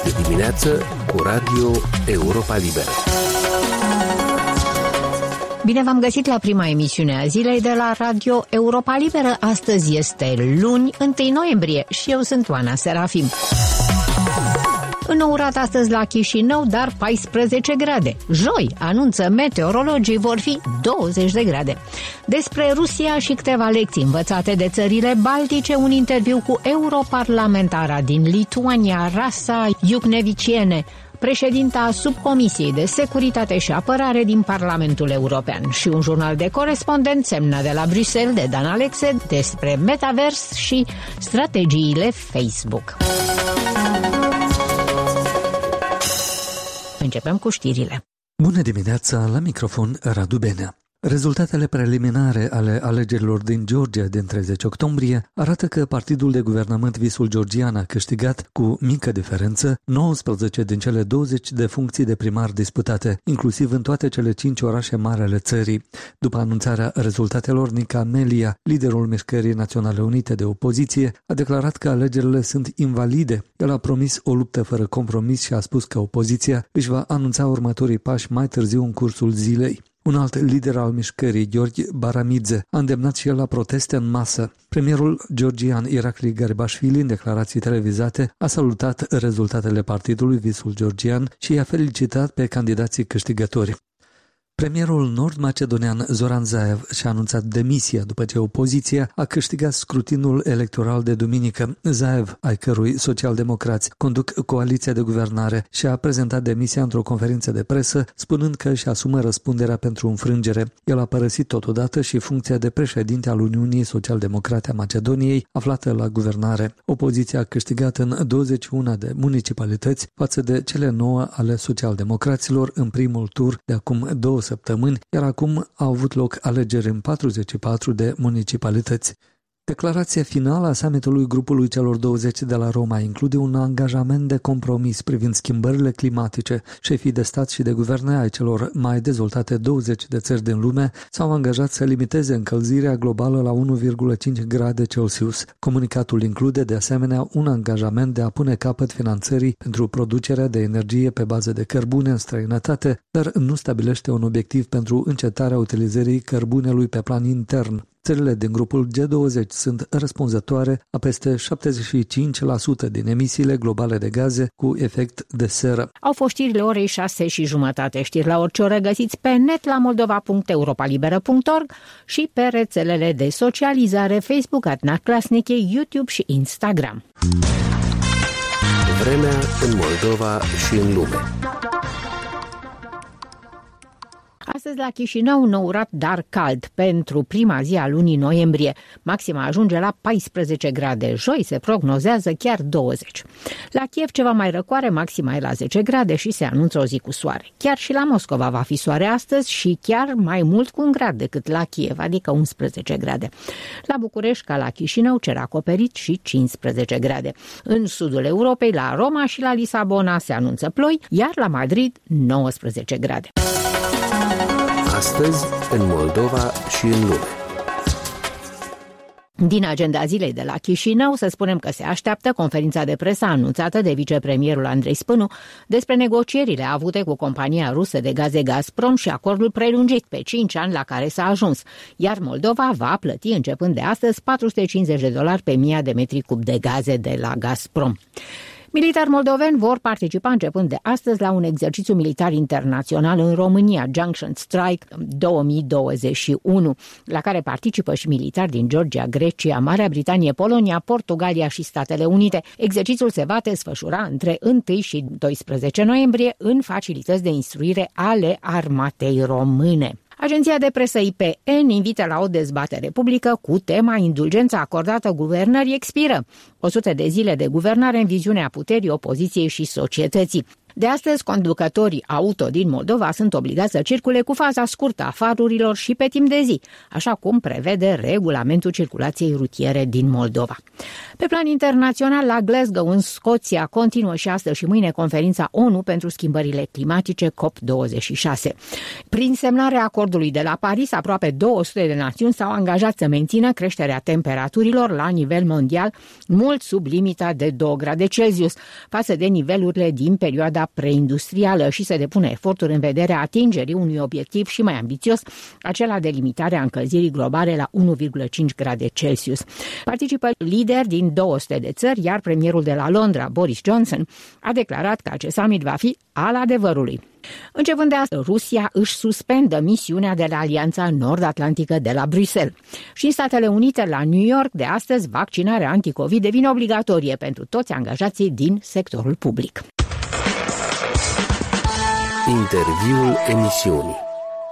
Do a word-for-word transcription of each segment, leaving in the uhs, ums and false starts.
Este dimineață cu Radio Europa Liberă. Bine v-am găsit la prima emisiune a zilei de la Radio Europa Liberă. Astăzi este luni, întâi noiembrie, și eu sunt Oana Serafim. Înourat astăzi la Chișinău, dar paisprezece grade. Joi, anunță meteorologii, vor fi douăzeci de grade. Despre Rusia și câteva lecții învățate de țările baltice, un interviu cu europarlamentara din Lituania, Rasa Juknevičienė, președinta Subcomisiei de Securitate și Apărare din Parlamentul European, și un jurnal de corespondent semnat de la Bruxelles de Dan Alexe despre metavers și strategiile Facebook. Începem cu știrile. Bună dimineața, la microfon Radu Benea. Rezultatele preliminare ale alegerilor din Georgia din treizeci octombrie arată că partidul de guvernământ Visul Georgian a câștigat cu mică diferență nouăsprezece din cele douăzeci de funcții de primar disputate, inclusiv în toate cele cinci orașe mari ale țării. După anunțarea rezultatelor, Nica Melia, liderul Mișcării Naționale Unite de Opoziție, a declarat că alegerile sunt invalide. El a promis o luptă fără compromis și a spus că opoziția își va anunța următorii pași mai târziu în cursul zilei. Un alt lider al mișcării, Gheorghe Baramidze, a îndemnat și el la proteste în masă. Premierul georgian Irakli Garibashvili, în declarații televizate, a salutat rezultatele partidului Visul Georgian și i-a felicitat pe candidații câștigători. Premierul nord-macedonian Zoran Zaev și-a anunțat demisia după ce opoziția a câștigat scrutinul electoral de duminică. Zaev, ai cărui socialdemocrați conduc coaliția de guvernare, și-a prezentat demisia într-o conferință de presă, spunând că își asumă răspunderea pentru înfrângere. El a părăsit totodată și funcția de președinte al Uniunii Social-Democrate a Macedoniei, aflată la guvernare. Opoziția a câștigat în douăzeci și unu de municipalități față de cele nouă ale socialdemocraților în primul tur de acum două săptămâni, iar acum au avut loc alegeri în patruzeci și patru de municipalități. Declarația finală a summitului grupului celor douăzeci de la Roma include un angajament de compromis privind schimbările climatice. Șefii de stat și de guverne ai celor mai dezvoltate douăzeci de țări din lume s-au angajat să limiteze încălzirea globală la unu virgulă cinci grade Celsius. Comunicatul include de asemenea un angajament de a pune capăt finanțării pentru producerea de energie pe bază de cărbune în străinătate, dar nu stabilește un obiectiv pentru încetarea utilizării cărbunelui pe plan intern. Țările din grupul G douăzeci sunt răspunzătoare a peste șaptezeci și cinci la sută din emisiile globale de gaze cu efect de seră. Au fost știrile orei șase și jumătate. Știri la orice oră găsiți pe net la moldova punct europalibera punct org și pe rețelele de socializare Facebook, Adna Clasniche, YouTube și Instagram. Vremea în Moldova și în lume. Astăzi la Chișinău, nourat, dar cald pentru prima zi a lunii noiembrie. Maxima ajunge la paisprezece grade. Joi se prognozează chiar douăzeci. La Kiev ceva mai răcoare, maxima e la zece grade și se anunță o zi cu soare. Chiar și la Moscova va fi soare astăzi și chiar mai mult cu un grad decât la Kiev, adică unsprezece grade. La București, ca la Chișinău, cer acoperit și cincisprezece grade. În sudul Europei, la Roma și la Lisabona se anunță ploi, iar la Madrid nouăsprezece grade. Astăzi, în Moldova și în lume. Din agenda zilei de la Chișinău, să spunem că se așteaptă conferința de presă anunțată de vicepremierul Andrei Spânu despre negocierile avute cu compania rusă de gaze Gazprom și acordul prelungit pe cinci ani la care s-a ajuns, iar Moldova va plăti începând de astăzi patru sute cincizeci de dolari pe mie de metri cub de gaze de la Gazprom. Militari moldoveni vor participa începând de astăzi la un exercițiu militar internațional în România, Junction Strike două mii douăzeci și unu, la care participă și militari din Georgia, Grecia, Marea Britanie, Polonia, Portugalia și Statele Unite. Exercițiul se va desfășura între întâi și doisprezece noiembrie în facilități de instruire ale armatei române. Agenția de presă I P N invită la o dezbatere publică cu tema indulgența acordată guvernării expiră. o sută de zile de guvernare în viziunea puterii, opoziției și societății. De astăzi, conducătorii auto din Moldova sunt obligați să circule cu faza scurtă a farurilor și pe timp de zi, așa cum prevede regulamentul circulației rutiere din Moldova. Pe plan internațional, la Glasgow, în Scoția, continuă și astăzi și mâine conferința ONU pentru schimbările climatice C O P douăzeci și șase. Prin semnarea acordului de la Paris, aproape două sute de națiuni s-au angajat să mențină creșterea temperaturilor la nivel mondial mult sub limita de două grade Celsius față de nivelurile din perioada preindustrială și se depune eforturi în vederea atingerii unui obiectiv și mai ambițios, acela de limitare a încălzirii globale la unu virgulă cinci grade Celsius. Participă lideri din două sute de țări, iar premierul de la Londra, Boris Johnson, a declarat că acest summit va fi al adevărului. Începând de astăzi, Rusia își suspendă misiunea de la Alianța Nord-Atlantică de la Bruxelles. Și în Statele Unite, la New York, de astăzi, vaccinarea anticovid devine obligatorie pentru toți angajații din sectorul public. Interviul emisiunii.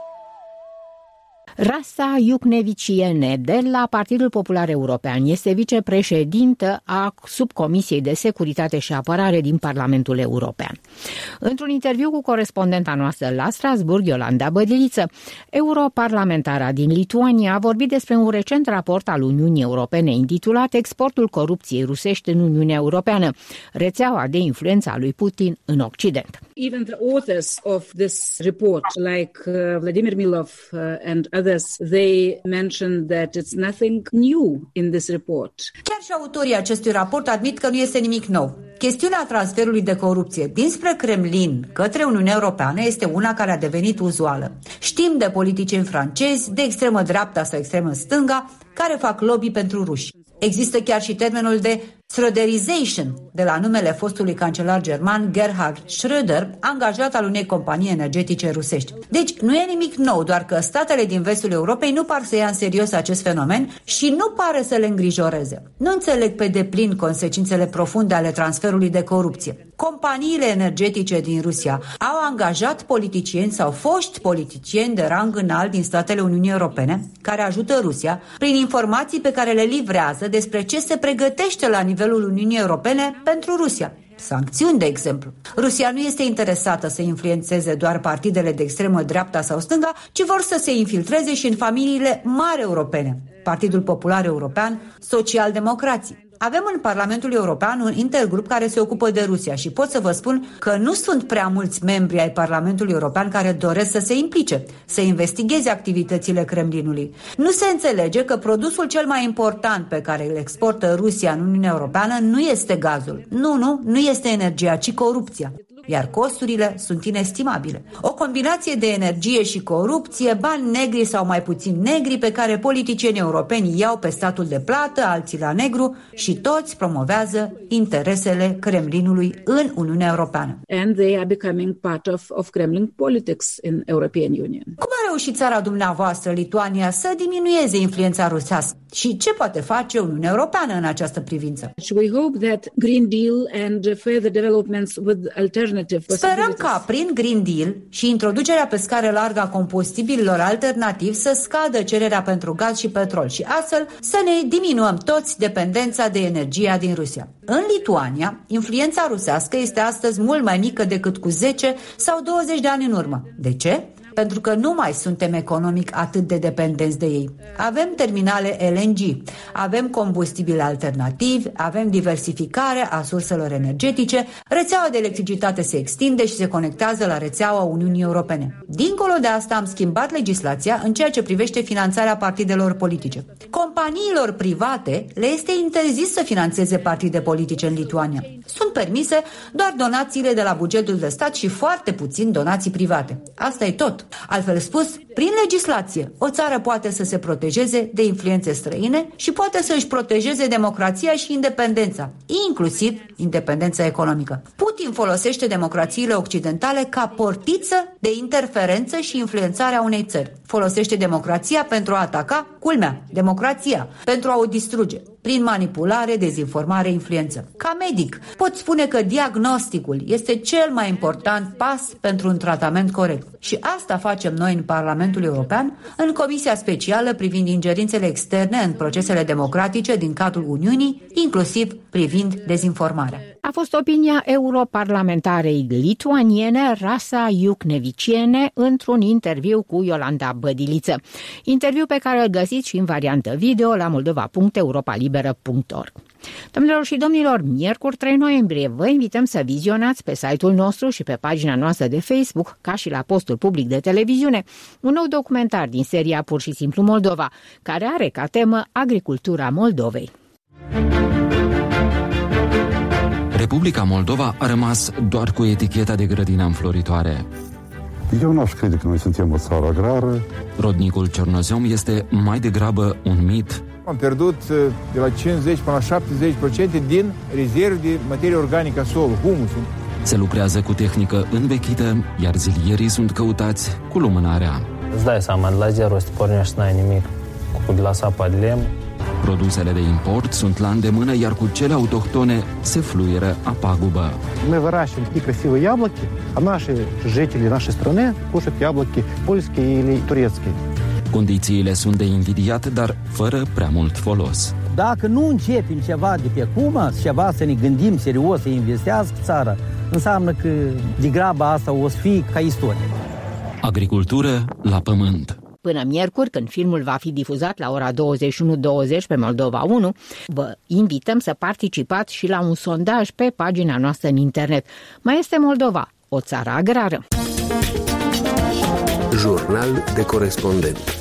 Rasa Iucneviciene de la Partidul Popular European este vicepreședintă a Subcomisiei de Securitate și Apărare din Parlamentul European. Într-un interviu cu corespondenta noastră la Strasburg, Iolanda Bădiliță, europarlamentara din Lituania a vorbit despre un recent raport al Uniunii Europene intitulat Exportul corupției rusești în Uniunea Europeană, rețeaua de influență a lui Putin în Occident. Even the authors of this report, like uh, Vladimir Milov uh, and others, they mentioned that it's nothing new in this report. Chiar și autorii acestui raport admit că nu este nimic nou. Chestiunea transferului de corupție dinspre Kremlin către Uniunea Europeană este una care a devenit uzuală. Știm de politicieni francezi, de extremă dreapta sau extremă stânga, care fac lobby pentru ruși. Există chiar și termenul de Schröderization, de la numele fostului cancelar german Gerhard Schröder, angajat al unei companii energetice rusești. Deci nu e nimic nou, doar că statele din vestul Europei nu par să ia în serios acest fenomen și nu pare să le îngrijoreze. Nu înțeleg pe deplin consecințele profunde ale transferului de corupție. Companiile energetice din Rusia au angajat politicieni sau foști politicieni de rang înalt din statele Uniunii Europene, care ajută Rusia prin informații pe care le livrează despre ce se pregătește la nivelul Uniunii Europene pentru Rusia. Sancțiuni, de exemplu. Rusia nu este interesată să influențeze doar partidele de extremă dreapta sau stânga, ci vor să se infiltreze și în familiile mari europene. Partidul Popular European, Social-Democrații. Avem în Parlamentul European un intergrup care se ocupă de Rusia și pot să vă spun că nu sunt prea mulți membri ai Parlamentului European care doresc să se implice, să investigheze activitățile Kremlinului. Nu se înțelege că produsul cel mai important pe care îl exportă Rusia în Uniunea Europeană nu este gazul. Nu, nu, nu este energia, ci corupția. Iar costurile sunt inestimabile. O combinație de energie și corupție, bani negri sau mai puțin negri pe care politicienii europeni iau pe statul de plată, alții la negru și toți promovează interesele Kremlinului în Uniunea Europeană. And they are becoming part of, of Kremlin politics in European Union. Cum a reușit țara dumneavoastră, Lituania, să diminueze influența rusească? Și ce poate face Uniunea Europeană în această privință? We hope that Green Deal and further developments with alternative. Sperăm ca prin Green Deal și introducerea pe scară largă a combustibililor alternativi să scadă cererea pentru gaz și petrol și astfel să ne diminuăm toți dependența de energia din Rusia. În Lituania, influența rusească este astăzi mult mai mică decât cu zece sau douăzeci de ani în urmă. De ce? Pentru că nu mai suntem economic atât de dependenți de ei. Avem terminale L N G, avem combustibili alternativi, avem diversificare a surselor energetice, rețeaua de electricitate se extinde și se conectează la rețeaua Uniunii Europene. Dincolo de asta am schimbat legislația în ceea ce privește finanțarea partidelor politice. Companiilor private le este interzis să finanțeze partide politice în Lituania. Sunt permise doar donațiile de la bugetul de stat și foarte puțin donații private. Asta e tot. Altfel spus, prin legislație, o țară poate să se protejeze de influențe străine și poate să își protejeze democrația și independența, inclusiv independența economică. Putin folosește democrațiile occidentale ca portiță de interferență și influențare a unei țări. Folosește democrația pentru a ataca, culmea, democrația, pentru a o distruge, prin manipulare, dezinformare, influență. Ca medic, pot spune că diagnosticul este cel mai important pas pentru un tratament corect. Și asta facem noi în Parlamentul European, în Comisia Specială privind ingerințele externe în procesele democratice din cadrul Uniunii, inclusiv privind dezinformarea. A fost opinia europarlamentarei lituaniene Rasa Jukneviciene într-un interviu cu Iolanda Bădiliță. Interviu pe care îl găsiți și în variantă video la moldova punct europalibera punct org. Domnilor și domnilor, miercuri trei noiembrie vă invităm să vizionați pe site-ul nostru și pe pagina noastră de Facebook, ca și la postul public de televiziune, un nou documentar din seria Pur și simplu Moldova, care are ca temă agricultura Moldovei. Republica Moldova a rămas doar cu eticheta de grădină înfloritoare. Eu n-aș crede că noi suntem o țară agrară. Rodnicul Cernozem este mai degrabă un mit. Am pierdut de la cincizeci până la șaptezeci la sută din rezerve de materie organică a solului, humusul. Se lucrează cu tehnică învechită, iar zilierii sunt căutați cu lumânarea. Îți dai seama, de la zero să te pornești, n-ai nimic, cu de la sapa de lemn. Produsele de import sunt la îndemână, iar cu cele autohtone se fluieră a pagubă. Мы выращиваем такие красивые яблоки, а наши жители нашей страны кушают яблоки польские или турецкие. Condițiile sunt de invidiat, dar fără prea mult folos. Dacă nu începem ceva de pe acum, ceva să ne gândim serios, să investească țara, înseamnă că de graba asta o să fie ca istorie. Agricultură la pământ. Până miercuri, când filmul va fi difuzat la ora douăzeci și unu douăzeci pe Moldova unu, vă invităm să participați și la un sondaj pe pagina noastră în internet. Mai este Moldova, o țară agrară. Jurnal de corespondent.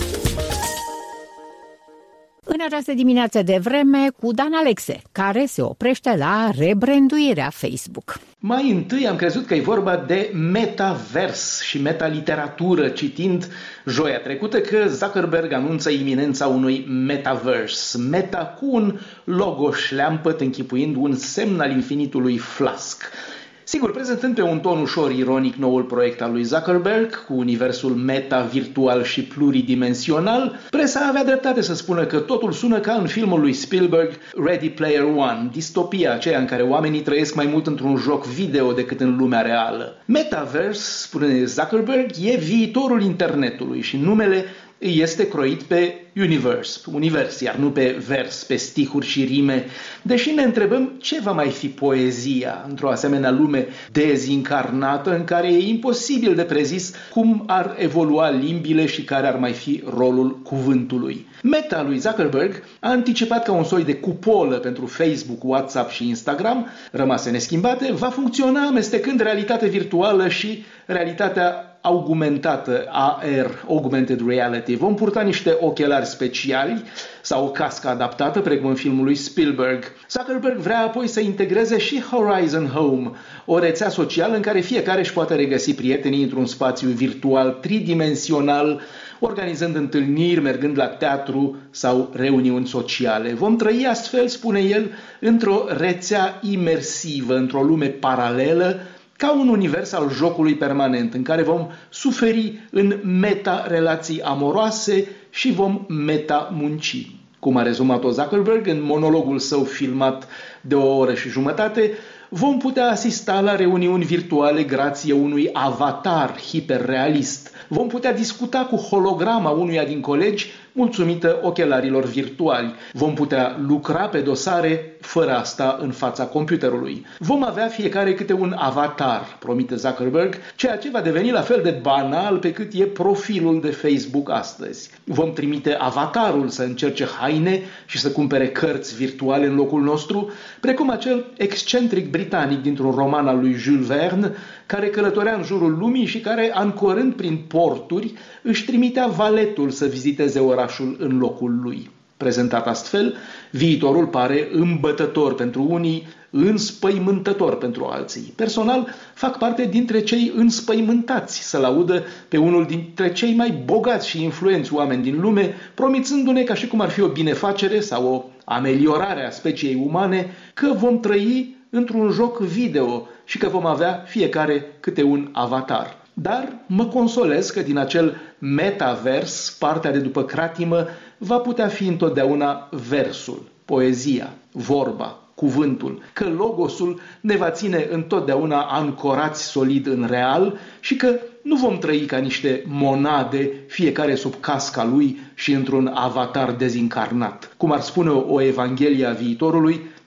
În această dimineață de vreme cu Dan Alexe, care se oprește la rebranduirea Facebook. Mai întâi am crezut că e vorba de metavers și metaliteratură, citind joia trecută că Zuckerberg anunță iminența unui metaverse. Meta cu un logo șleampăt închipuind un semn al infinitului Flask. Sigur, prezentând pe un ton ușor ironic noul proiect al lui Zuckerberg, cu universul meta, virtual și pluridimensional, presa avea dreptate să spună că totul sună ca în filmul lui Spielberg, Ready Player One, distopia aceea în care oamenii trăiesc mai mult într-un joc video decât în lumea reală. Metaverse, spune Zuckerberg, e viitorul internetului și numele este croit pe universe, univers, iar nu pe vers, pe stihuri și rime, deși ne întrebăm ce va mai fi poezia într-o asemenea lume dezincarnată în care e imposibil de prezis cum ar evolua limbile și care ar mai fi rolul cuvântului. Meta lui Zuckerberg a anticipat ca un soi de cupolă pentru Facebook, WhatsApp și Instagram, rămase neschimbate, va funcționa amestecând realitate virtuală și realitatea augmentată, A R, Augmented Reality. Vom purta niște ochelari speciali sau o cască adaptată, precum în filmul lui Spielberg. Zuckerberg vrea apoi să integreze și Horizon Home, o rețea socială în care fiecare își poate regăsi prietenii într-un spațiu virtual tridimensional, organizând întâlniri, mergând la teatru sau reuniuni sociale. Vom trăi astfel, spune el, într-o rețea imersivă, într-o lume paralelă, ca un univers al jocului permanent, în care vom suferi în meta-relații amoroase și vom meta-munci. Cum a rezumat-o Zuckerberg în monologul său filmat de o oră și jumătate, vom putea asista la reuniuni virtuale grație unui avatar hiperrealist. Vom putea discuta cu holograma unuia din colegi, mulțumită ochelarilor virtuali. Vom putea lucra pe dosare fără a sta în fața computerului. Vom avea fiecare câte un avatar, promite Zuckerberg, ceea ce va deveni la fel de banal pe cât e profilul de Facebook astăzi. Vom trimite avatarul să încerce haine și să cumpere cărți virtuale în locul nostru, precum acel excentric britanic dintr-un roman al lui Jules Verne, care călătorea în jurul lumii și care, ancorând prin porturi, își trimitea valetul să viziteze orașul în locul lui. Prezentat astfel, viitorul pare îmbătător pentru unii, înspăimântător pentru alții. Personal, fac parte dintre cei înspăimântați să-l audă pe unul dintre cei mai bogați și influenți oameni din lume, promițându-ne ca și cum ar fi o binefacere sau o ameliorare a speciei umane, că vom trăi într-un joc video și că vom avea fiecare câte un avatar. Dar mă consolez că din acel metavers, partea de după cratimă, va putea fi întotdeauna versul, poezia, vorba, cuvântul, că logosul ne va ține întotdeauna ancorați solid în real și că nu vom trăi ca niște monade, fiecare sub casca lui și într-un avatar dezincarnat. Cum ar spune o Evanghelie a viitorului,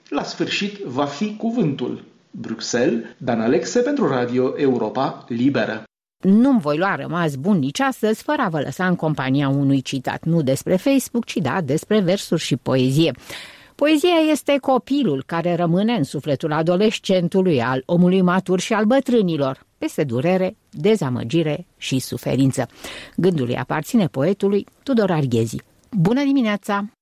La sfârșit va fi cuvântul. Bruxelles, Dan Alexe pentru Radio Europa Liberă. Nu-mi voi lua rămas bun nici astăzi fără a vă lăsa în compania unui citat, nu despre Facebook, ci da, despre versuri și poezie. Poezia este copilul care rămâne în sufletul adolescentului, al omului matur și al bătrânilor, peste durere, dezamăgire și suferință. Gândul îi aparține poetului Tudor Arghezi. Bună dimineața!